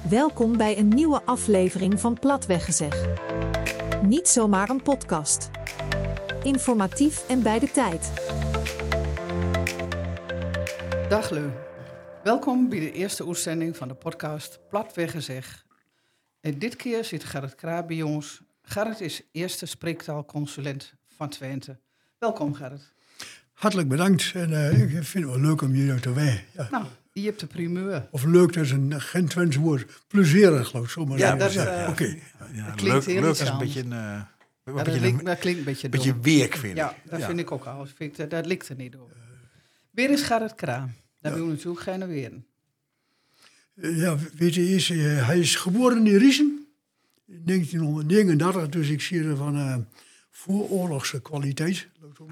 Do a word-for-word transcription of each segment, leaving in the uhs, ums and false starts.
Welkom bij een nieuwe aflevering van Platweggezeg. Niet zomaar een podcast. Informatief en bij de tijd. Dag Leu. Welkom bij de eerste uitzending van de podcast Platweggezeg. En dit keer zit Gerrit Kraab bij ons. Gerrit is eerste spreektaalconsulent van Twente. Welkom Gerrit. Hartelijk bedankt en uh, ik vind het wel leuk om jullie te wijden. Ja. Nou, je hebt de primeur. Of leuk, dat is een geen Twents woord. Plezierig, geloof ik. Zo maar Ja, dat is... ja, Uh, okay. ja, dat leuk, heel leuk is een iets beetje een... Uh, ja, een dat, beetje lik, een dat klinkt een beetje beetje dom. week, vind ik. Ja, dat ja. vind ik ook al. Vind ik, dat, dat ligt er niet door. Weer is Gerrit Kraab. Daar ja. wil we natuurlijk geen weren. Uh, ja, weet je, is, uh, hij is geboren in Riesen. In negentienhonderdnegenendertig, dus ik zie er van... Uh, vooroorlogse kwaliteit.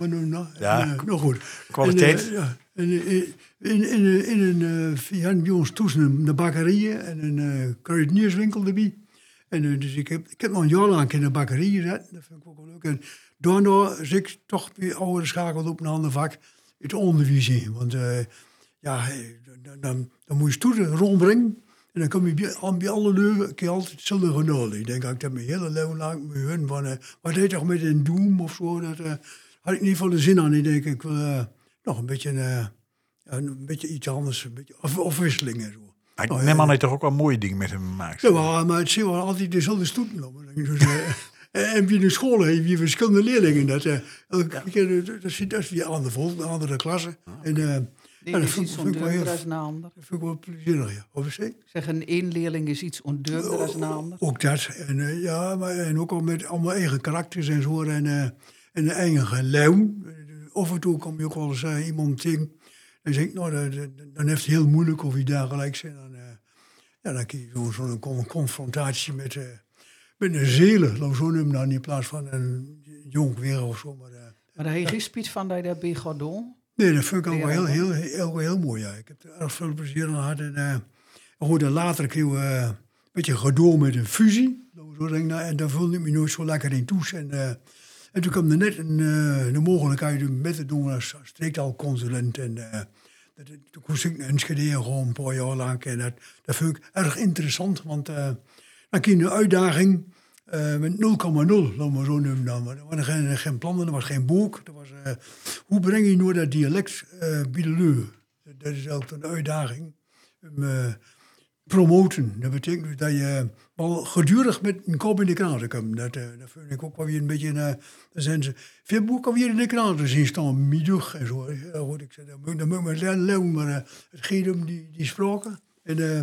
Ja, en, uh, nou goed. Kwaliteit. En, uh, ja, en, uh, in, in, in, in een, uh, ja, bij ons tussen een bakkerij en een uh, kruidenierswinkel erbij. En uh, dus ik heb, ik heb nog een jaar lang in de bakkerij gezeten. Dat vind ik ook wel leuk. En daarna is ik toch weer ouder schakeld op een ander vak. Het onderwijs. Want uh, ja, dan, dan, dan moet je stoeten rondbrengen. En dan kom je bij, aan bij alle leuven, kun je altijd hetzelfde genomen. Ik denk, ik heb mijn hele leven lang met hun van, uh, wat deed je toch met een doem of zo? Dat uh, had ik niet van de zin aan. Ik denk, ik wil uh, nog een beetje, uh, een beetje iets anders, een beetje af, afwisseling en zo. Maar nou, neem uh, aan dat je toch ook wel mooie dingen met hem maakt. Ja, maar, maar het zijn wel altijd dezelfde stoeten lopen. Dus, uh, en bij de school heb je verschillende leerlingen. Dat, uh, elke ja. keer, dat, is, dat is weer aan de volgende, andere klasse. Ah. En, uh, Die ja, is iets ondeugender dan een ander. Dat vind ik wel plezierig, ja. Of ik zeg, een één leerling is iets ondeugender dan een ander. Ook dat. En, uh, ja, maar, en ook al met allemaal eigen karakters en zo. En, uh, en een eigen luim. Af en toe kom je ook wel eens uh, iemand tegen. Dan zeg ik, nou, dat, dat, dan heeft het heel moeilijk of je daar gelijk zijn. Dan, uh, ja, dan kun je zo'n zo een confrontatie met, uh, met een zelen. Laat zo noemen dan in plaats van een jong weer of zo. Maar, uh, maar daar heb je geen spijt van dat je dat bij gaat doen? Nee, dat vind ik ook wel heel, heel, heel, heel mooi. Ja. Ik heb er erg veel plezier aan gehad. En, uh, goed, later kreeg we uh, een beetje gedoe met een fusie. Zo denk ik, nou, en daar voelde ik me nooit zo lekker in toe. En, uh, en toen kwam er net een, uh, de mogelijkheid om met te doen als streektaalconsulent. En uh, dat, toen moest ik naar Enschede gewoon een paar jaar lang. En dat, dat vind ik erg interessant. Want uh, dan kreeg je een uitdaging... Uh, met nul komma nul, laten we zo noemen dan. Er waren geen, geen plannen, er was geen boek. Er was, uh, hoe breng je nou dat dialect uh, bij de leu? Dat is ook een uitdaging. Um, uh, promoten, dat betekent dus dat je wel gedurig met een kop in de kranten komt. Dat, uh, dat vind ik ook wel weer een beetje... Uh, dan zijn ze veel boeken weer in de kranten zien staan, middag en zo. Ja, goed, ik zei, dat moet, dat moet ik maar leren, maar uh, het gaat om die, die spraken. En uh,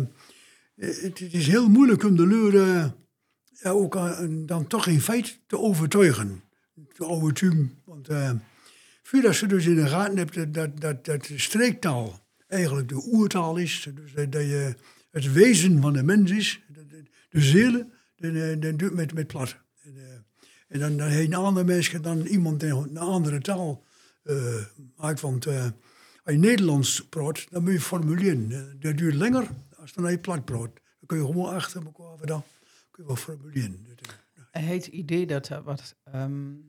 het, het is heel moeilijk om de leur... Uh, Ja, ook uh, dan toch in feite te overtuigen. Te overtuigen. Want uh, voordat ze dus in de gaten hebt dat, dat, dat de streektaal eigenlijk de oertaal is. Dus dat, dat je het wezen van de mens is. De, de zielen, dat doet met, met plat. En, uh, en dan, dan heeft een andere mens dan iemand in een andere taal uh, maakt. Want uh, als je Nederlands praat, dan moet je formuleren. Dat duurt langer als dan je plat praat. Dan kun je gewoon achter elkaar vandaan. Wel formuleren. Hij heeft het idee dat er wat... Um,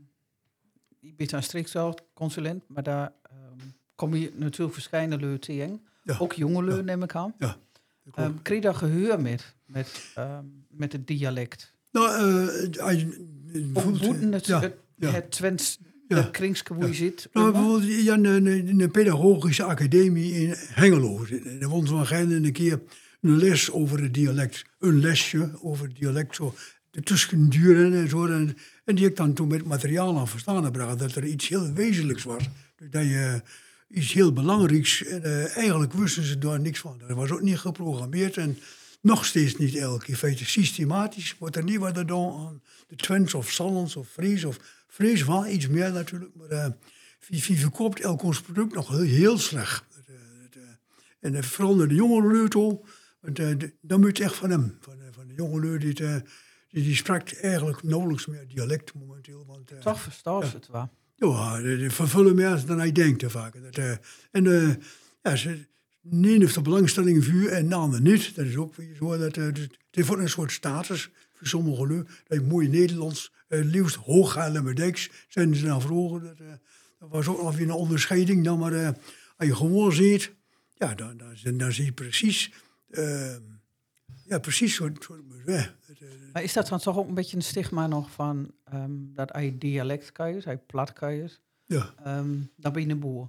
je bent een streektaalconsulent, maar daar um, kom je natuurlijk verschillende leu tegen. Ja. Ook jonge leu, ja. neem ik aan. Ja. Um, kreeg je daar gehoor met, met, um, met het dialect? Nou, uh, bijvoorbeeld het, ja, het, ja. het Twents, ja. de kringske hoe je ja. zit. Nou, bijvoorbeeld ja, een, een, een pedagogische academie in Hengelo. Er woont zo'n gein een keer... een les over het dialect, een lesje over het dialect, zo de tussenduren en zo. En, en die heb ik dan toen met materiaal aan verstaan gebracht dat er iets heel wezenlijks was. Dus dat je iets heel belangrijks, en uh, eigenlijk wisten ze daar niks van. Dat was ook niet geprogrammeerd en nog steeds niet elke keer feitelijk systematisch. Wordt er niet wat er dan aan de Twents of Sallands of Fries of Fries wel iets meer natuurlijk. Maar uh, wie, wie verkoopt elk ons product nog heel, heel slecht. Dat, uh, dat, uh, en uh, vooral naar de jonge leutel. Want uh, dan moet je echt van hem, van, uh, van de jongelui, die, uh, die, die sprak eigenlijk nauwelijks meer dialect momenteel. Want, uh, Toch verstaan ze ja. het wel. Ja, die vervullen meer dan hij denkt vaak. Dat, uh, en uh, ja, ze, de een heeft de belangstelling voor en de ander niet. Dat is ook weer zo. Dat, uh, het heeft ook een soort status voor sommige lui. Dat je mooi Nederlands, uh, liefst Hooghaarlemmerdijks, zijn ze dan vroeger. Dat, uh, dat was ook nog weer een onderscheiding. Dan maar uh, als je gewoon ziet, ja, dan, dan, dan zie je precies... Uh, ja, precies zo. zo ja. Maar is dat dan toch ook een beetje een stigma nog van um, dat hij dialect kan je, hij plat kan je, Ja. um, dan ben je een boer?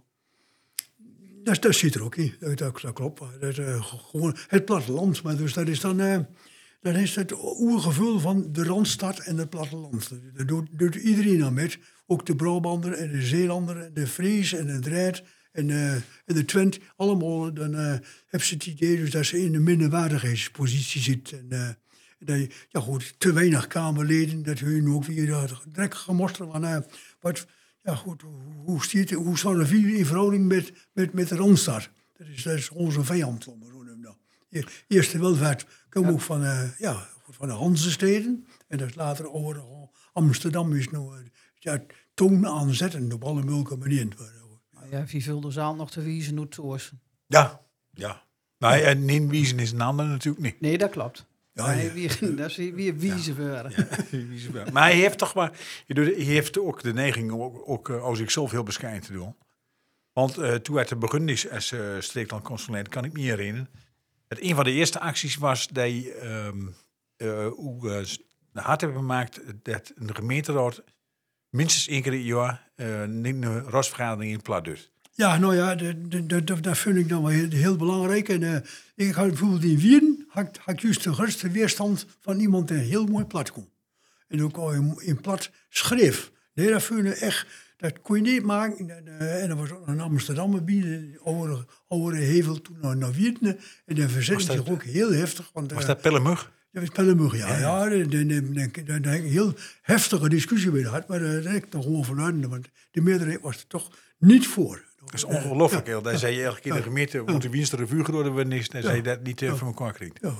Dat, dat zit er ook in, dat, dat, dat klopt. Dat, uh, gewoon het platteland, maar dus dat is dan... Uh, dat is het oergevoel van de Randstad en het platteland. Daar doet, doet iedereen aan met. Ook de Brabander en de Zeelander en de Fries en de Dreit en, uh, en de Twent. Allemaal dan uh, hebben ze het idee dus dat ze in een minderwaardigheidspositie zit. En, uh, dat je, ja goed, te weinig Kamerleden, dat hun ook weer uh, direct gemosterd van... Uh, wat, ja goed, hoe, hoe, stiert, hoe staat er in verhouding met, met, met de Randstad? Dat is, dat is onze vijand, om zo noemen dat. De eerste welvaart kwam ja. ook van, uh, ja, van de Hanzesteden. En dat is later over Amsterdam is nou uh, ja, toon aanzetten op alle mogelijke manieren. Ja, wie vult de zaal nog te wiezen doet toos? Ja, ja. Nou, en niet wiezen is een ander natuurlijk niet. Nee, dat klopt. Ja, maar ja. Wie, dat is weer wiezen worden. Ja, ja, maar hij heeft toch maar, hij heeft ook de neiging ook, ook uh, als ik zelf heel bescheiden te doen. Want uh, toen hij te begonnen is als uh, streeklandconsulent, kan ik me herinneren. Dat een van de eerste acties was dat je um, uh, uh, hard hebben gemaakt dat een gemeenteraad minstens één keer in het jaar uh, een raadsvergadering in plat doet. Ja, nou ja, dat vind ik dan wel heel, heel belangrijk. En uh, ik had bijvoorbeeld in Wien, had, had juist de grootste weerstand van iemand die heel mooi plat kon. En ook al in, in plat schreef. Nee, dat vind ik echt, dat kon je niet maken. En, uh, en dat was ook een Amsterdam bieden, over, over de hevel toen naar, naar Wien. En dan verzette zich ook heel heftig. Want, uh, was dat Pellemug? Ja, dat was Pellemug, ja. ja. ja daar heb ik een heel heftige discussie mee gehad. Maar daar heb ik toch gewoon vanuit. Want de meerderheid was er toch niet voor. Dat is ongelooflijk. Ja, daar zei je eigenlijk in de gemeente, ja. moet de Wienster revue geworden worden, dan ja. zei je dat niet uh, ja. van elkaar krijgt. Ja,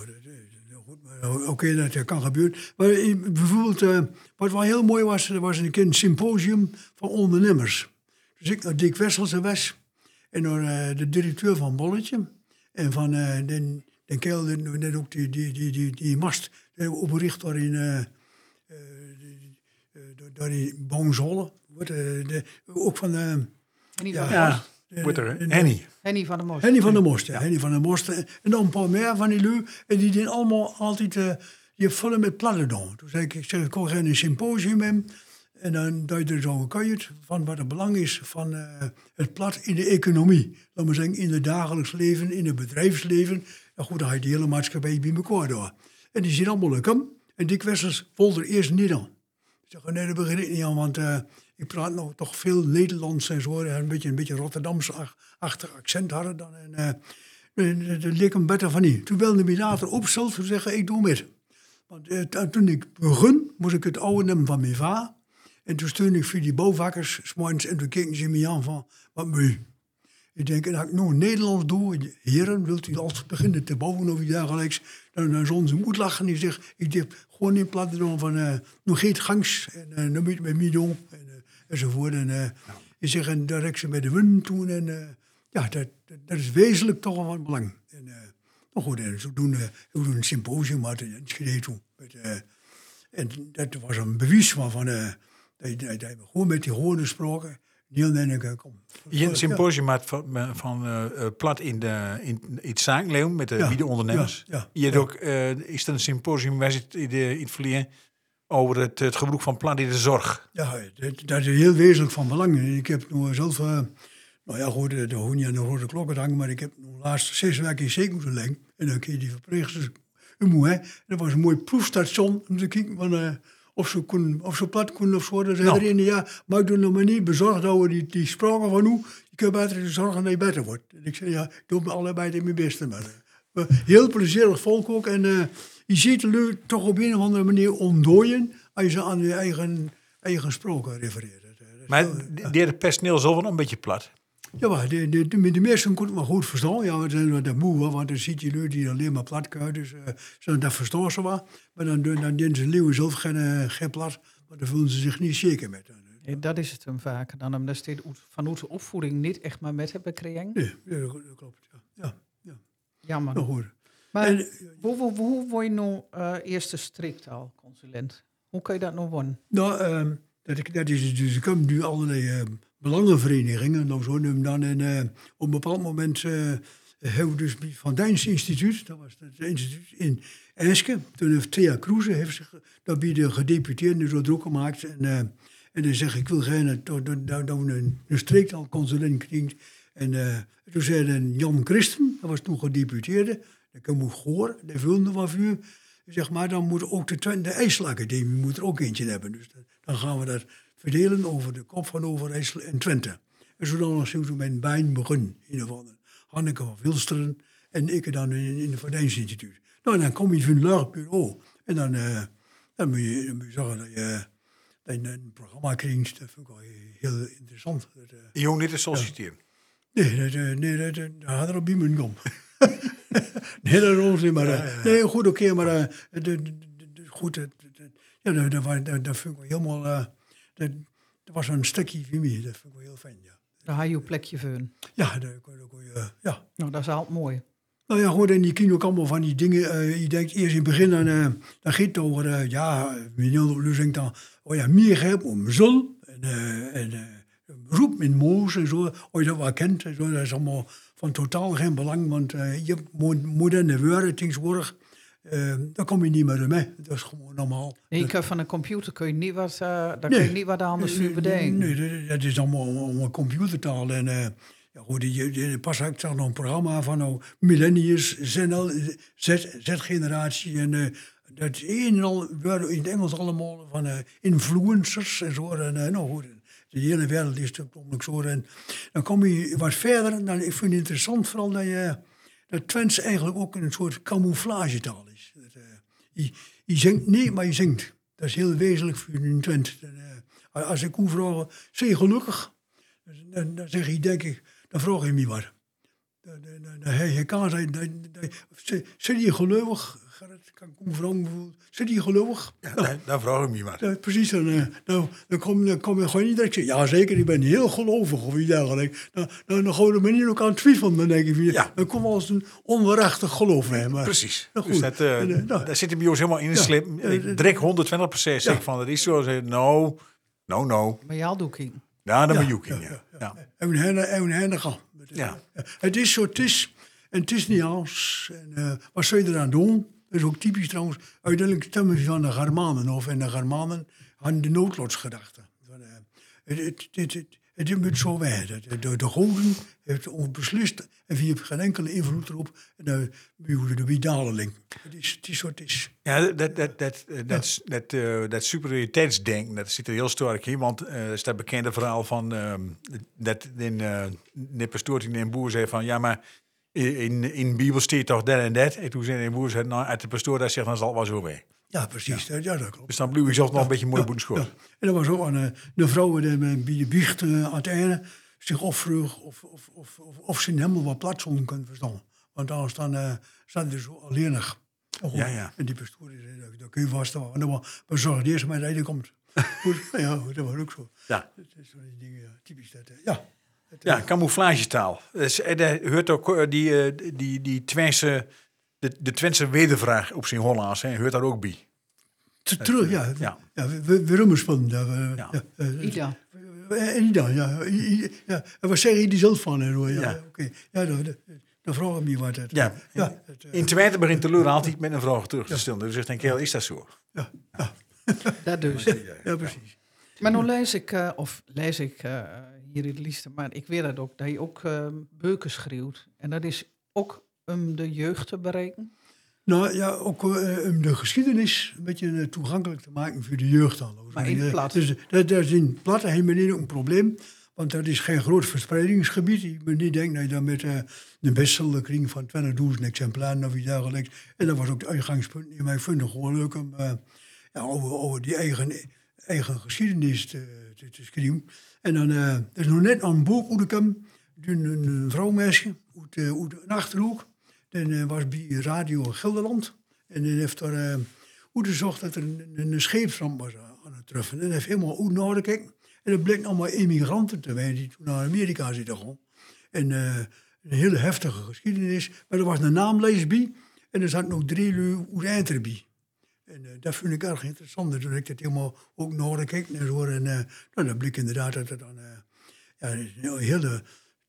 oké, okay, dat kan gebeuren. Maar bijvoorbeeld, uh, wat wel heel mooi was, er was een keer een symposium van ondernemers. Dus ik naar Dick Wesselse was en naar uh, de directeur van Bolletje en van uh, den, den kerel, net ook die, die, die, die, die mast opgericht door in, uh, uh, door in Boonzolle. Uh, ook van... Uh, Henny ja, van ja, de Most. Henny. Henny van de Most. Henny van de Most, ja. Henny van de Most. En dan een paar meer van die lui. En die deden allemaal altijd... Uh, je vullen met plannen doen. Toen zei ik, ik, zeg, ik kon geen symposium hebben. En dan duid er zo een kaart van wat het belang is van uh, het plat in de economie. Laat maar zeggen, in het dagelijks leven, in het bedrijfsleven. Ja goed, dan ga je de hele maatschappij bij elkaar door. En die zien allemaal leuk. En Dick Wessels volgde er eerst niet aan. Ik zeg, nee, dat begin ik niet aan, want... Uh, ik praat nog toch veel Nederlands en zo. Een beetje, een beetje Rotterdamse-achtig accent hadden dan. En uh, dat leek hem beter van niet. Toen belde hij later op zelf te zeggen, ik doe mee. Want uh, toen ik begon, moest ik het oude nemen van mijn vader. En toen steunde ik voor die bouwvakkers, 's morgens, en toen keken ze me aan van, wat moet je? Ik denk, en als ik nu Nederlands doe, heren, wilt u als beginnen te bouwen of iets dergelijks, dan, dan zullen ze moet lachen. Die zegt, ik heb gewoon in plaats doen van, uh, nog geen gangs, en uh, dan moet je met mij doen. En, uh, enzovoort. En uh, ja. je zegt, en daar heb ze met de wind toen. En uh, ja, dat, dat, dat is wezenlijk toch wel van belang. En, uh, nou goed, en zo doen we uh, een symposium uit in Enschede toen. Met, uh, en dat was een bewijs van, van uh, dat, dat, dat we gewoon met die hoorn gesproken. Heel ik kom. Je een symposium ja. van, van uh, plat in, de, in, in het zakenleven met de ja. ondernemers. Ja. Ja. Je hebt ja. ook, uh, is er een symposium waar zit in, de, in het verleden over het, het gebruik van plat in de zorg? Ja, dat, dat is heel wezenlijk van belang. Ik heb nu zelf, uh, nou ja goed, de hoen niet aan de rode klokken hangen, maar ik heb nu de laatste zes weken in zee moeten leggen. En dan kun je die verpleegsters, u moet hè. Dat was een mooi proefstation om te kijken van... Uh, Of ze, kon, of ze plat konden of zo. Dan zei er een, ja, maar ik doe nog maar niet bezorgd dat we die, die spraken van hoe. Je kunt beter zorgen dat je beter wordt. En ik zei, ja, ik doe me allebei mijn beste. Maar, uh, heel plezierig volk ook. En uh, je ziet de lui toch op een of andere manier ontdooien als je ze aan je eigen, eigen spraken refereert. Maar die, die het personeel zelf wel een beetje plat. Ja, maar de, de, de, de meesten kon het maar goed verstaan. Ja, we zijn dat moe, want dan ziet je lui die alleen maar plat kunnen. Dus uh, dat verstaan ze wel. Maar dan, dan doen ze leeuwen zelf geen, uh, geen plat. Maar dan voelen ze zich niet zeker met. Nee, dat is het hem vaak. Dan omdat ze van onze opvoeding niet echt maar met hebben gekregen. Nee, dat klopt. Ja. Ja, ja. Jammer. Nou, goed. Maar en, hoe, hoe, hoe word je nou uh, eerste streektaalconsulent? Hoe kun je dat nou worden? Nou, um, dat, dat is dus, er komen nu allerlei... Uh, belangenverenigingen, nou zo noem dan. En uh, op een bepaald moment uh, hebben we dus bij het Van Dijns Instituut, dat was het instituut in Eske. Toen heeft Thea Kroeze heeft zich daar bij de gedeputeerden zo druk gemaakt. En, uh, en dan zeg ik wil geen dat, dat, dat we een, een streektaalconsulent krijgen. En uh, toen zei Jan Christen, dat was toen gedeputeerde, dat kan ik horen, die vulde wat vuur. Zeg maar, dan moet ook de, Twente, de IJsselacademie moet er ook eentje hebben. Dus dan gaan we dat verdelen over de kop van Overijssel en Twente. En zodan zo mijn bijn begon, in ieder geval. Hanneke van Wilsteren en ik dan in, in het Van Dijns Instituut. Nou, dan kom je van een laag bureau. En dan, uh, dan, moet je, dan moet je zeggen dat je, dat je een programma krijgt. Dat vind ik wel heel interessant. Dat, uh, Je hoeft niet te solliciteren. Ja. Nee, dat, uh, nee dat, dat, dat had er op bij me om. Nee, dat was niet, maar... Uh, ja, ja. Nee, goed, oké, okay, maar... Uh, de, de, de, de, goed, de, de, ja, dat, dat, dat, dat vind ik wel helemaal... Uh, dat, dat was een stukje voor mij, dat vind ik wel heel fijn, ja. Daar had je een plekje voor. Ja, dat kon je... Uh, ja. Nou, dat is altijd mooi. Nou ja, goed, en je kent ook allemaal van die dingen. Uh, je denkt eerst in het begin, dan, uh, dan gaat het over... Uh, ja, meneer denkt dan... Oh ja, meer geld om zon. En... Uh, en uh, roep in Moos en zo, als je dat wel kent. En zo, dat is allemaal van totaal geen belang, want uh, je hebt moderne woorden tegenwoordig. Uh, daar kom je niet meer mee. Dat is gewoon normaal. Nee, je kunt van een computer kun je niet wat, uh, daar nee, kun je niet wat anders voor bedenken. Nee, nee, dat is allemaal, allemaal computertaal. En uh, ja, goed, je, je, pas ik zag nog een programma van nou, millennials, Z-generatie. En uh, dat is een en al woorden in het Engels allemaal van uh, influencers en zo. En, uh, nou goed, de hele wereld is natuurlijk zo. En dan kom je wat verder. Dan, ik vind het interessant vooral dat, je, dat Twents eigenlijk ook een soort camouflagetaal is. Dat, uh, je, je zingt niet, maar je zingt. Dat is heel wezenlijk voor een Twent. En, uh, als ik u vraag, zeg je gelukkig? Dan, dan zeg je, denk ik, dan vraag je me wat. Dan, dan, dan, dan, je kan zeggen, zit je gelukkig? Kan ik me vragen, zit je gelukkig? Ja, nou, dan vraag ik me wat. Ja, precies, dan, uh, nou, dan, kom, dan kom je gewoon niet direct zeggen, ja zeker, ik ben heel gelovig of iets dergelijks. Dan, dan, dan gewoon de manier ook aan het twijfelen, dan denk ik, ja. Dan kom als een onwaarachtig geloof mee. Maar, precies, nou, dus dat, uh, en, uh, nou, daar zit de bios helemaal in de ja, slip. Ik druk honderdtwintig procent zeg ja. van, dat is zo, zeg, no, no, no. Maar jou doe ik. Ja, dan ja, ben je ook in, ja. ja, ja. ja. En hen en hen gaan. Ja. Het is zo, het is, en het is niet alles. En, uh, wat zou je eraan doen? Dat is ook typisch trouwens. Uiteindelijk stemmen ze van de Germanen af. En de Germanen hadden de noodlotsgedachte. Het, het, het, het, het moet zo weg. De, de, de Goden heeft beslist. En wie heeft geen enkele invloed erop. En dan moeten de widalen linken. Het is, het is wat het is. Ja, dat, dat, dat, dat, dat, uh, dat superioriteitsdenken, dat zit er heel sterk in. Want uh, er staat bekende verhaal van... Uh, dat in uh, de pastoor in een boer zei van... Ja, maar... In, in de Bijbel staat toch dat en dat. En toen zei de boer, zei, nou, uit de pastoor dat zegt, dan zal het wel zo weg. Ja, precies. Ja. Ja, dat klopt. Dus dan bleef je zelf nog ja, een beetje mooi ja, boetenschool. Ja. En dat was ook een, de vrouw die bij de biecht uh, aan het einde zich afvroeg of, of, of, of, of ze helemaal wat plaatsen kunnen verstaan. Want anders dan uh, staan ze zo alleenig. Oh, ja, ja. En die pastoor zei, dat, dat kun je vast wel. En dan maar zorg eerst maar dat hij komt. Goed, ja, dat was ook zo. Ja. Dat is zo die dingen, ja, typisch dat. Uh, ja. Ja, camouflagetaal. Dus, er hoort ook die, die, die Twentse, de, de Twentse wedervraag op zijn Hollands, hè, hoort daar ook bij. Terug, ja. Ja, ja we, we rummerspannen. Ja, ja. ja, uh, Ida. Uh, Ida, ja. ja. En wat zeg je die zelf van? Ja, ja. Oké. Okay. Ja, dan, dan vraag ik me wat. Het, ja. Ja, het, uh, in Twente begint de leur altijd met een vraag terug te stellen. Ja. Dus ik denk, is dat zo? Ja, ja. Dat dus. Ja, ja, precies. Maar nu lees ik, uh, of lees ik... Uh, hier in het liefste, maar ik weet dat ook, dat je ook uh, beuken schreeuwt. En dat is ook om de jeugd te bereiken? Nou ja, ook uh, om de geschiedenis een beetje uh, toegankelijk te maken voor de jeugd dan. Maar in het plat? Dus dat, dat is in het plat helemaal ook een probleem, want dat is geen groot verspreidingsgebied. Je moet niet denken dat je dan met uh, de bestseller kring van twintigduizend exemplaren of iets dergelijks. En dat was ook het uitgangspunt. Maar ik vind het gewoon leuk om uh, ja, over, over die eigen, eigen geschiedenis te, te, te schrijven. En dan uh, er is nog net een boek uitgekomen, een, een vrouwmeisje uit, uh, uit een Achterhoek. Die uh, was bij Radio Gelderland. En die heeft er uh, uitgezocht dat er een, een scheepsramp was aan het treffen. En die heeft helemaal uit naar gekeken. En er bleken allemaal immigranten te zijn die toen naar Amerika zitten gaan. En uh, een hele heftige geschiedenis. Maar er was een naamlijst bij. En er zat nog drie lui uit Eindhoven bij. En uh, dat vind ik erg interessant. Toen ik dat helemaal ook naar gekeken en zo. En uh, nou, dan bleek inderdaad dat er dan uh, ja, een hele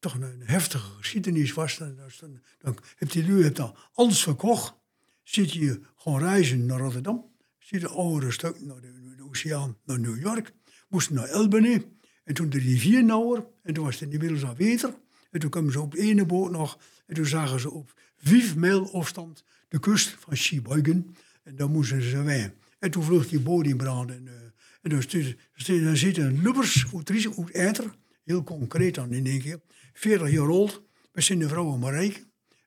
toch een, een heftige geschiedenis was. Dan, dan, dan heb die lui hebt dan alles verkocht. Zit je gewoon reizen naar Rotterdam. Zit de oude stuk naar de, de oceaan, naar New York. Moest naar Albany. En toen de rivier nauwer. En toen was het inmiddels al water. En toen kwamen ze op de ene boot nog. En toen zagen ze op vijf mijl afstand de kust van Sheboygan. En daar moesten ze weg. En toen vloog die boot in brand. En, uh, en dan, stuurde, dan zitten lubbers uit Ries, uit Eiter. Heel concreet dan in één keer. veertig jaar oud. We zijn de vrouwen Marijke.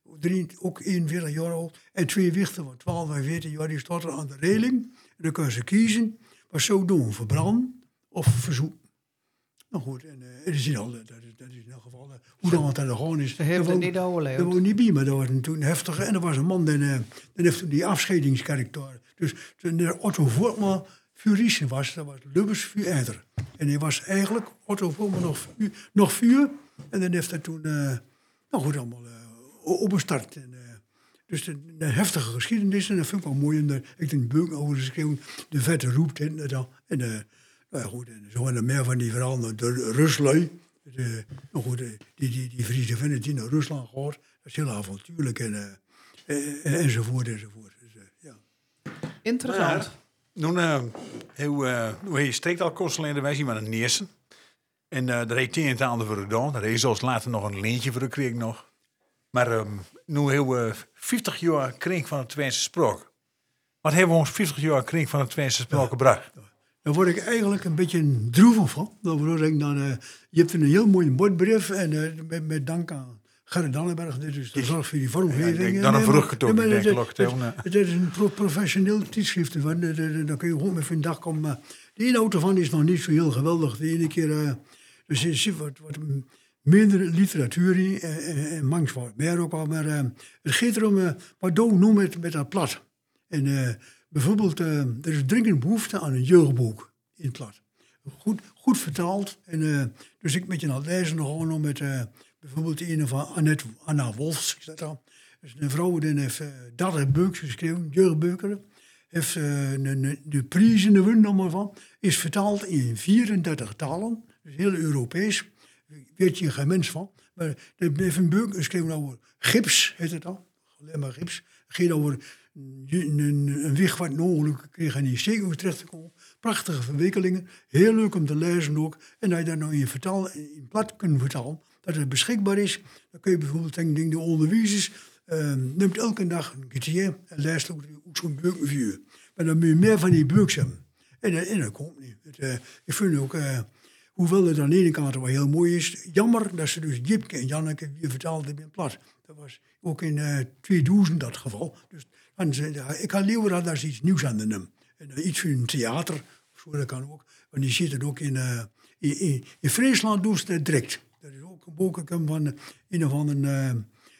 Ook eenenveertig jaar oud. En twee wichten van twaalf en veertien jaar. Die stonden aan de reling. En dan kunnen ze kiezen. Wat zo doen. Verbranden of verzoeken. Nou goed, en uh, dat, is al, dat, is, dat is in elk geval uh, hoe dan het aan de gewoon is. Ze hebben het niet overleefd. Dat was niet bij, maar dat was toen heftig. En er was een man, die, uh, die heeft toen die afscheidingskerk. Dus toen de Otto Voortman Furissen was, dat was Lubbers Vuur. En hij was eigenlijk Otto Voortman nog, nog vuur. En dan heeft hij toen, uh, nou goed, allemaal uh, op een start. En, uh, dus de, de heftige geschiedenis, en dat vind ik wel mooi. En de, ik heb een boek over geschreven, de vette roept in. En, en uh, nou ja, goed, en zo en meer van die verhalen, de Ruslui. De, nou goed, die, die, die Friese vinden die naar Rusland gaat. Dat is heel avontuurlijk en, uh, en, enzovoort enzovoort. Dus, uh, ja. Interessant. Nou, ja, nu uh, heb je streektalconsulenten, wij zien maar een Neersen. En uh, daar heeft hij een aan de voor gedaan. Daar heeft zelfs later nog een leentje voor de kreeg nog. Maar um, nu heel uh, vijftig jaar kreeg van het Twentse spraak. Wat hebben we ons vijftig jaar kreeg van het Twentse spraak gebracht? Ja. Daar word ik eigenlijk een beetje droevig van. Dan word ik dan, uh, je hebt een heel mooi bordbrief en uh, met, met dank aan Gerrit Dannenberg. Dit is de zorg voor die vormgeving. Ja, dan een vruchtgetoond, ja, ik denk het, ik. Het, het, het is een pro professioneel tijdschrift. Daar kun je gewoon met van dag komen. Maar de ene auto van is nog niet zo heel geweldig. De ene keer, uh, dus er zit wat, wat minder literatuur in. En, en mangs wat meer ook al. Maar uh, het gaat erom, uh, wat doe ik nu met, met dat plat? En uh, bijvoorbeeld, uh, er is dringend behoefte aan een jeugdboek in het plat. Goed, goed vertaald. En, uh, dus ik met je aan het lezen nog gewoon met uh, bijvoorbeeld de ene van Annette, Anna Wolfs. Dat dan. Dus een vrouw die heeft uh, dertig boeken geschreven, jeugdboeken. Heeft uh, de, de prijzen er allemaal van. Is vertaald in vierendertig talen. Dus heel Europees. Weet je geen mens van. Maar er heeft een boek geschreven over gips, heet het dan. Alleen maar gips. Het gaat over een, een, een weg wat een ongeluk kreeg en in steek terecht te komen. Prachtige verwikkelingen. Heel leuk om te lezen ook. En dat je dat nou in, vertaal, in plat kunt vertalen. Dat het beschikbaar is. Dan kun je bijvoorbeeld denken, de onderwijzers uh, neemt elke dag een kwartier en leest ook zo'n boek voor je. Maar dan moet je meer van die boeken hebben. En, en dat komt niet. Het, uh, ik vind ook, uh, hoewel het aan de ene kant wel heel mooi is, jammer dat ze dus Jipke en Janneke weer vertaald hebben in plat. Dat was ook in uh, tweeduizend dat geval. Dus dan, uh, ik had liever dat ze iets nieuws aan de nemen. En, uh, iets voor een theater, of zo, dat kan ook. Want die zitten ook in, uh, in, in, in Friesland doen ze dat direct. Dat is ook een boek van uh, een of ander uh,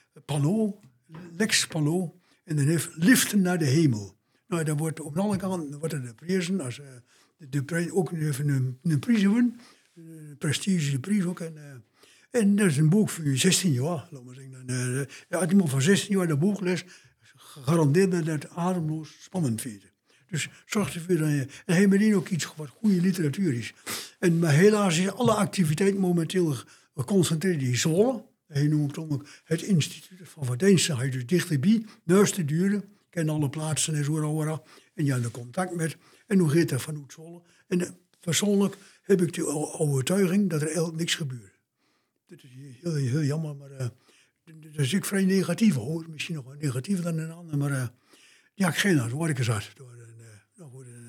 Panot, Lex Panot. En dan heeft Liften naar de hemel. Nou, dat wordt op alle kanten wordt de prijzen, als uh, de, de prijs, ook even een, een prijs winnen, een prestige prijs ook. En, uh, en dat is een boek voor zestien jaar, laat maar zeggen. Dan, uh, als iemand van zestien jaar dat boek leest, garandeert dat het ademloos spannend vindt. Dus zorg ervoor dat je, en hij meteen ook iets wat goede literatuur is. En, maar helaas is alle activiteit momenteel geconcentreerd in Zwolle. Hij noemt het ook het instituut van Verdeense. Hij is dus dichterbij, naast de duren. Ken alle plaatsen en zo. En je hebt er contact met. En hoe gaat dat vanuit Zwolle? En uh, persoonlijk heb ik de overtuiging dat er eigenlijk niks gebeurt. Dat is heel, heel jammer, maar uh, dat is ook vrij negatief hoor. Misschien nog wat negatiever dan een ander, maar uh, ja, ik geen dat word ik eens uit. Nou, uh,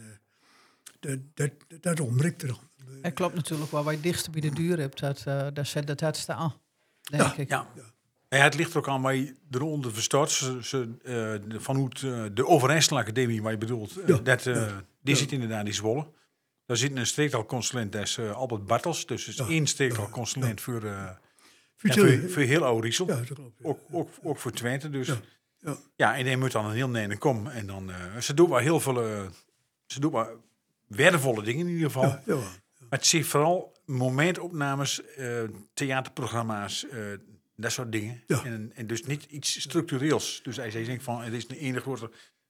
dat, dat, dat ontbreekt er. Het klopt natuurlijk, waar wij dichtst bij de duur hebt, dat, uh, daar zet dat het staan, denk ja, ik. Ja. Ja. Ja, het ligt er ook aan waar je eronder verstort. Ze, ze, uh, de, vanuit uh, de Overijssel Academie, waar je bedoelt, uh, ja, dat, uh, ja, die ja. zit inderdaad in Zwolle. Daar zit een streektaalconsulent, dat is uh, Albert Bartels. Dus het is ja. één streektaalconsulent ja. voor, uh, ja, voor, voor heel Oud-Riesel. Ja, ja. ook, ook, ook voor Twente. Dus. Ja. Ja. ja, en die moet dan een heel nemen komen. En dan, uh, ze doen wel heel veel, uh, ze doen wel waardevolle dingen in ieder geval. Ja, ja, ja. Maar het zit vooral momentopnames, uh, theaterprogramma's, uh, dat soort dingen. Ja. En, en dus niet iets structureels. Dus hij zegt van, het is een ene grote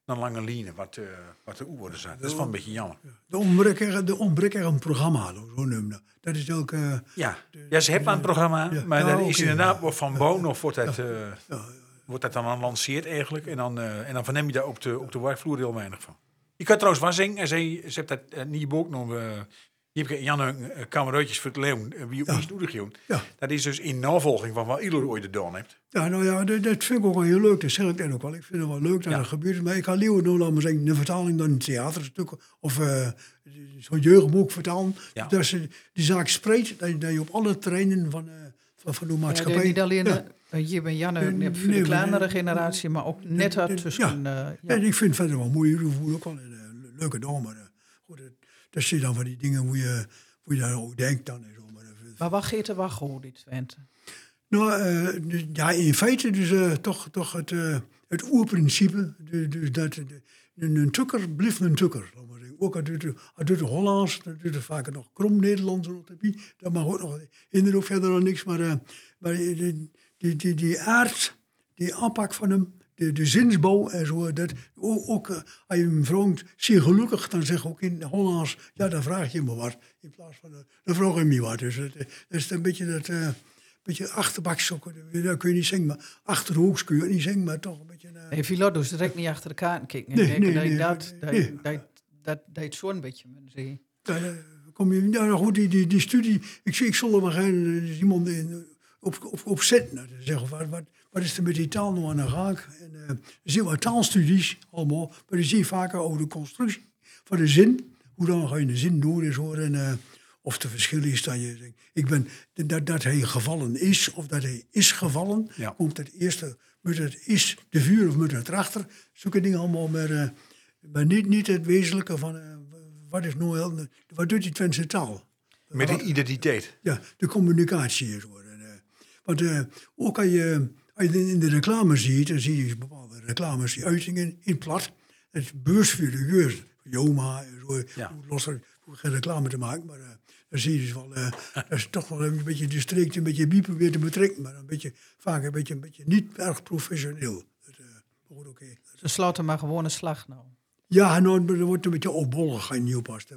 een lange lijnen wat, uh, wat er worden zat. Dat is wel een beetje jammer. De ontbreekt er, de ontbreekt er een programma, zo noemen dat. Dat is ook... Uh, ja. ja, ze hebben een programma, ja. maar ja, dat is okay, inderdaad ja. van Boon of wordt dat, uh, ja. Ja. wordt dat dan gelanceerd eigenlijk. En dan, uh, en dan verneem je daar op de, op de werkvloer heel weinig van. Je kan trouwens wel zingen. En ze, ze heeft dat uh, niet boek nog... Uh, je hebt Jan een uh, kamerootjes voor het leeuwen, uh, wie ook niet nodig is. Ja. Dat is dus in navolging van wat ieder ooit gedaan heeft. Ja, nou ja, dat, dat vind ik ook wel heel leuk. Dat zeg ik dan ook wel. Ik vind het wel leuk dat ja. dat gebeurt. Maar ik ga liever nou, laat maar zeggen, een vertaling dan een theaterstuk. Of uh, zo'n jeugdboek vertalen. Ja. Dat ze die zaak spreidt. Dat, dat je op alle terreinen van, uh, van, van de maatschappij... Ja, niet alleen ja. uh, hier bij Jan, uh, nee, voor nee, de kleinere nee, generatie, maar ook net nee, tussen... Ja. Uh, ja. En ik vind het verder wel mooi. Ik voel ook wel een uh, leuke dag. Maar uh, goed, dat zie je dan van die dingen hoe je... hoe je daar ook denkt dan. En zo. Maar, maar wat gaat er wel goed, dit Twente? Nou, uh, ja, in feite dus uh, toch, toch het, uh, het oerprincipe. Dus, dus dat de, een tukker blijft een tukker. Ook al doet het Hollands, dat doet het vaker nog krom Nederlands. Dat mag ook nog, in ook verder nog niks. Maar, uh, maar die, die, die, die aard, die aanpak van hem, de, de zinsbouw en zo. Dat, ook, ook uh, als je hem vraagt, zie gelukkig, dan zeg je ook in Hollands, ja, dan vraag je me wat. In plaats van, uh, dan vraag je me wat. Dus dat, dat is een beetje dat, uh, beetje achterbaksokken, dat kun je niet zingen. Maar achterhoeks kun je ook niet zingen, maar toch een beetje... Uh, nee, Vilot dus direct niet achter de kaarten kijken. Nee, nee, nee, dat, nee, dat, nee. dat, dat, dat, dat het zo'n beetje, zie ja, kom je, nou goed, die, die, die studie, ik, ik zal er maar geen iemand in, op, op, op zetten. Zeggen, wat, wat, wat is er met die taal nou aan de raak? En, uh, er zijn wat taalstudies allemaal, maar die zie je vaker over de constructie van de zin. Hoe dan ga je de zin door en zo. En, uh, of de verschil is dat je denkt, ik ben, dat, dat hij gevallen is, of dat hij is gevallen. Ja. Komt het eerste, moet het is de vuur of moet het erachter. Zulke dingen allemaal, maar, uh, maar niet, niet het wezenlijke van, uh, wat is nou heel, wat doet die Twentse taal? Met de identiteit. Ja, de communicatie is worden. Uh, want uh, ook als je, als je in de reclame ziet, dan zie je bepaalde reclames, die uitingen in plat. Het is beursfiguur, Joma en zo, ja. Losser, geen reclame te maken, maar uh, dan zie je dus wel, uh, dat is toch wel een beetje de streek, een beetje biepen weer te betrekken, maar een beetje, vaak een beetje, een beetje niet erg professioneel. Dat, uh, goed, okay. Ze sloten maar gewoon een slag nou. Ja, nou, er wordt een beetje opbollig, ga je niet oppast.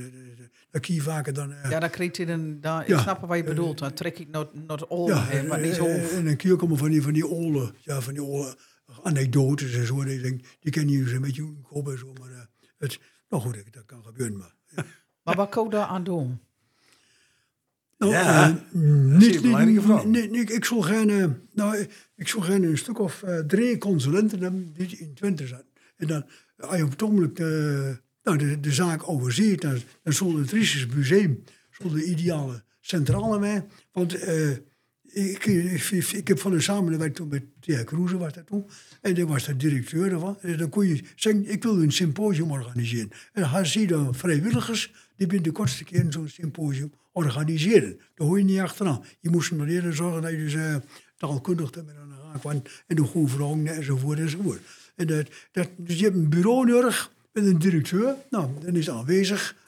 Dat kun je vaker dan... Uh, ja, dan kreeg je een... Dan, ik ja, snap wat je bedoelt. Dan trek ik naar het oren, ja, maar niet zo... En dan kun je komen van die, van die oude, ja, van die oude anekdotes en zo. Die, denk, die ken je dus een beetje in kop en zo. Maar uh, het, nou goed, dat kan gebeuren. Maar, ja. maar wat kan je daar aan doen? Nou, ja, uh, niet, niet, niet, niet, ik zou gerne, nou, ik zou gerne een stuk of uh, drie consulenten hebben die in Twente zijn. En dan, als je op het ogenblik uh, nou, de, de zaak overziet, dan, dan zal het Riesisch Museum zal de ideale centrale mee. Want uh, ik, ik, ik heb van een samenwerking toen met Thea Kroeze, was dat toen. En die was de directeur ervan. En dan kon je zeggen, ik wil een symposium organiseren. En dan zie je dan vrijwilligers, die binnen de kortste keer zo'n symposium organiseren. Daar hoor je niet achteraan. Je moest maar eerder zorgen dat je dus uh, taalkundig met een raak kwam. En de goede vragen enzovoort enzovoort. En dat, dat, dus je hebt een bureau nodig met een directeur. Nou, dan is hij aanwezig.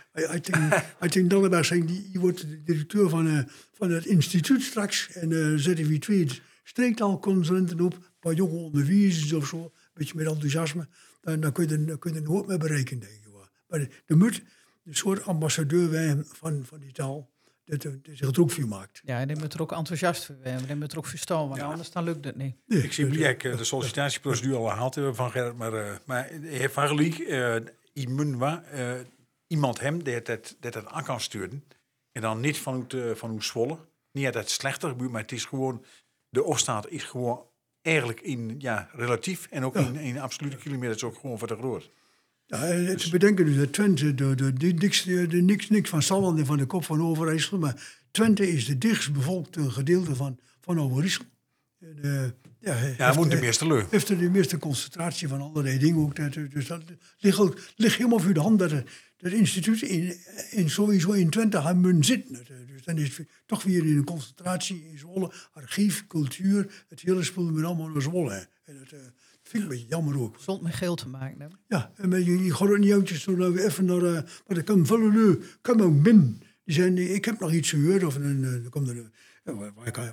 Ik denk dat we zeggen, die wordt de directeur van, uh, van het instituut straks. En uh, zetten we twee streektaalconsulenten op. Een paar jonge onderwijzers of zo. Een beetje met enthousiasme. Dan, dan kun je er, kun je er nooit mee berekenen, denk ik. Maar er moet een soort ambassadeur zijn van, van die taal. Dat, dat zich er ook voor maakt. Ja, en die moet er ook enthousiast voor zijn. Die moet er ook verstaan, want ja. anders dan lukt het niet. Nee, ik zie niet de sollicitatieprocedure al gehaald hebben van Gerrit. Maar, uh, maar hij heeft van gelijk, uh, iemand, uh, iemand hem dat het, dat het aan kan sturen. En dan niet vanuit, uh, van hoe Zwolle. Niet dat het slechter gebeurt, maar het is gewoon... De opstaat is gewoon eigenlijk in, ja, relatief. En ook ja. in, in absolute kilometers ook gewoon voor de groot. Ja, te bedenken dus dat Twente, de, de, de, niks, de, de, niks, niks van Salland en van de kop van Overijssel, maar Twente is de dichtst bevolkte gedeelte van, van Overijssel. En, uh, ja, ja, moet de meeste leuk. Heeft er de meeste concentratie van allerlei dingen ook. Dat, dus dat ligt, ligt helemaal voor de hand dat het, dat instituut in, in sowieso in Twente gaan moeten zitten. Dus dan is het toch weer in een concentratie in Zwolle, archief, cultuur, het hele spul met allemaal naar Zwolle. En dat, uh, vind ik een beetje jammer ook. Zond met geel te maken. Hè? Ja, en je, je gaat ook niet uitjes zo nou even naar... Uh, maar ik kan vullen nu, kom ook binnen. Die zijn, ik heb nog iets gehoord. Of een, uh, komt er, uh, waar, waar, waar,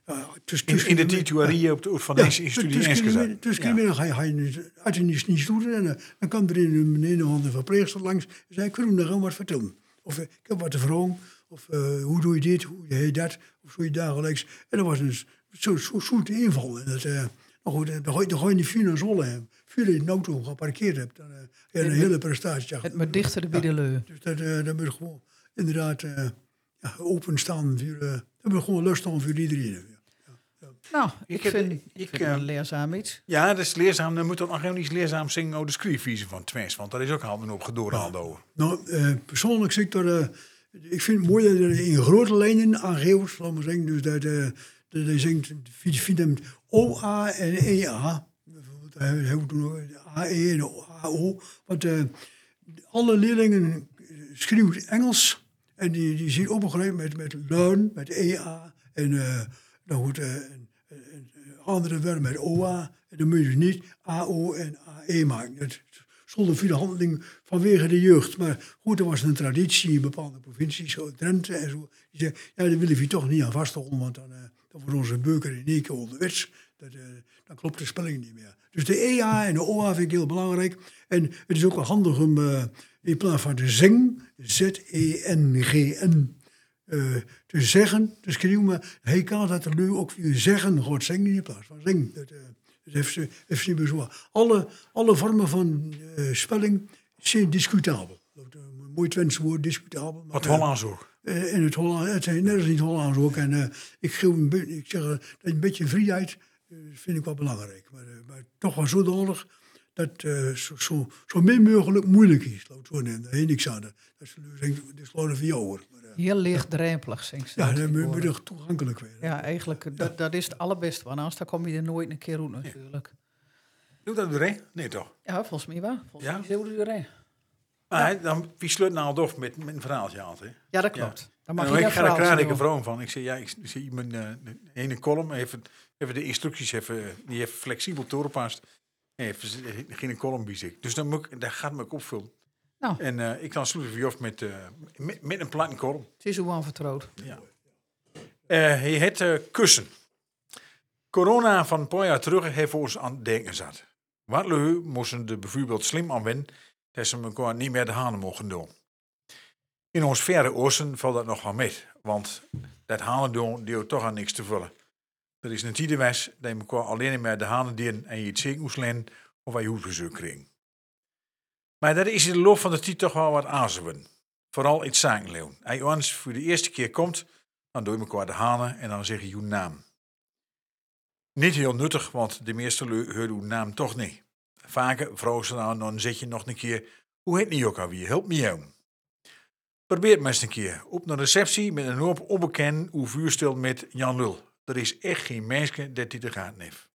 Ja, dus, In, in de titularie op de van deze studie ingezet. Dus kinderen ga je uit een niet stoelen en dan kwam er in een of andere verpleegster langs en zei, ik wil hem nog gewoon wat vertellen. Of ik heb wat te vragen, of uh, hoe doe je dit, hoe doe je dat, of zo je dagelijks. En dat was een zo'n zo, soort inval. En dat, uh, nou goed, dan ga je, dan ga je niet vuur naar Zwolle hebben. Vuur in een auto geparkeerd hebt, dan uh, heb je een hele prestatie. Het moet dichter bij de leu. Dus dat, uh, dat moet gewoon inderdaad uh, ja, openstaan. Voor, uh, dat moet gewoon lust staan voor iedereen. Nou, ik, ik vind, ik, ik vind uh, het een leerzaam iets. Ja, dat is leerzaam. Dan moet er nog helemaal iets leerzaam zingen over de schrijfwijze van Twents. Want daar is ook al op gedoorhaald over. Nou, uh, persoonlijk zeg ik dat... Uh, ik vind het mooi dat er in grote lijnen aangeeft. Laat maar zeggen, dus dat uh, hij zingt... Ik vind hem O A en E A. Hij heeft A E en A O. Want uh, alle leerlingen schreeuwen Engels. En die, die zien opgegeven met, met learn, met E A. En uh, nou goed... Uh, andere woorden met O A. En dan moet je dus niet A O en A E maken. Dat zonder vele handeling vanwege de jeugd. Maar goed, er was een traditie in bepaalde provincies, zo Drenthe en zo. Die zei, ja, daar willen we toch niet aan vasthouden, want dan, uh, dan wordt onze beuker in één keer onderwets. Dat, uh, dan klopt de spelling niet meer. Dus de E A en de O A vind ik heel belangrijk. En het is ook wel handig om uh, in plaats van de zeng, Z E N G N... Uh, te zeggen, te schreeuwen, maar hij kan dat er nu ook weer zeggen, God zingen in plaats van zingen. Dat, uh, dat heeft ze, heeft ze niet bezwaar. Alle, alle vormen van uh, spelling zijn discutabel. Een mooi Twents woord, discutabel. Wat Hollands ook. Uh, in het Hollands, het is net als in het Hollands ook. En uh, ik, geef een be- ik zeg uh, dat een beetje vrijheid uh, vind ik wel belangrijk. Maar, uh, maar toch wel zodanig dat uh, zo, zo, zo min mogelijk moeilijk is. Laat zo nemen. Daar heen niks aan. Dat is de sloten van jou hoor. Heel lichtdrempelig, zeg ze. Ja, dan moet je toegankelijk weer. Ja, eigenlijk, ja. Dat, dat is het allerbeste. Want anders dan kom je er nooit een keer uit natuurlijk. Doe dat erin? Nee, toch? Ja, volgens mij wel. Volgens ja? mij is het erin. Maar ja. dan, wie sluit nou af met, met een verhaaltje altijd? Ja, dat klopt. Ja. Dan mag en je ik ga er krijg ik een vrouw vrouw van. Ik zeg, ja, ik zie mijn uh, ene column, even, even de instructies, even, die heeft flexibel toegepast. Even geen column bij zich. Dus dan moet ik, dat gaat me ook opvullen. Nou. En uh, ik dan sluit je af met, uh, met, met een platte column. Het is hoe aanvertrouwd. Ja. Uh, hij het uh, kussen. Corona van een paar jaar terug heeft ons aan het denken zat. Wat leu moesten er bijvoorbeeld slim aan wennen dat ze elkaar niet meer de hanen mogen doen. In ons verre oosten valt dat nog wel mee, want dat hanen doen die toch aan niks te vullen. Er is een tijd geweest dat je elkaar alleen maar de hanen dienen en je het ziekenhuis lenen of waar je hoedbezoek kreeg. Maar dat is in de loop van de tijd toch wel wat aanzien. Vooral in het zakenleven. Als je ons voor de eerste keer komt, dan doe je elkaar de hanen en dan zeg je je naam. Niet heel nuttig, want de meeste horen uw naam toch niet. Vaker vragen ze nou, dan zeg je nog een keer, hoe heet die ook alweer? Help me jou. Probeer het maar eens een keer. Op een receptie met een hoop onbekend uw vuurstil met Jan Lul. Er is echt geen mensje dat die te gaan heeft.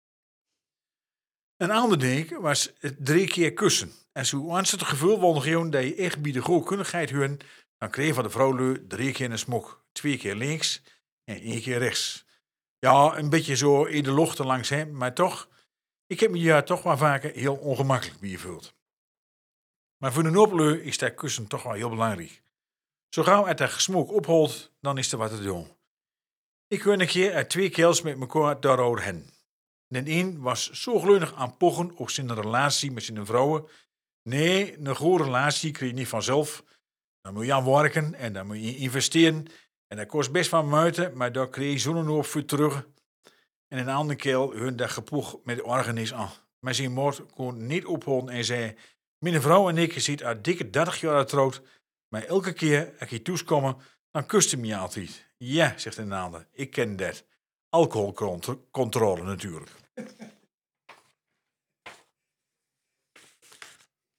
Een ander ding was het drie keer kussen. En zo ans het gevoel wil geven dat je echt bij de goedkunnigheid hoort, dan kreeg van de vrouw drie keer een smok. Twee keer links en één keer rechts. Ja, een beetje zo in de lucht langs hem, maar toch, ik heb me ja toch wel vaker heel ongemakkelijk bij gevoeld. Maar voor een opleu is dat kussen toch wel heel belangrijk. Zo gauw het dat gesmok opholt, dan is er wat te doen. Ik hoorde een keer uit twee keels met elkaar daarover hen. De een was zo gleunig aan pochen op zijn relatie met zijn vrouwen. Nee, een goede relatie krijg je niet vanzelf. Dan moet je aan werken en dan moet je investeren. En dat kost best wel muiten, maar daar kreeg je zo'n hoop voor terug. En een andere keel hun dat gepoeg met de organis aan. Maar zijn moord kon niet ophouden en zei: mijn vrouw en ik zitten al dikke dertig jaar getrouwd. Maar elke keer als je toeskomen, dan kust hij me altijd. Ja, zegt een ander, ik ken dat. Alcoholcontrole natuurlijk.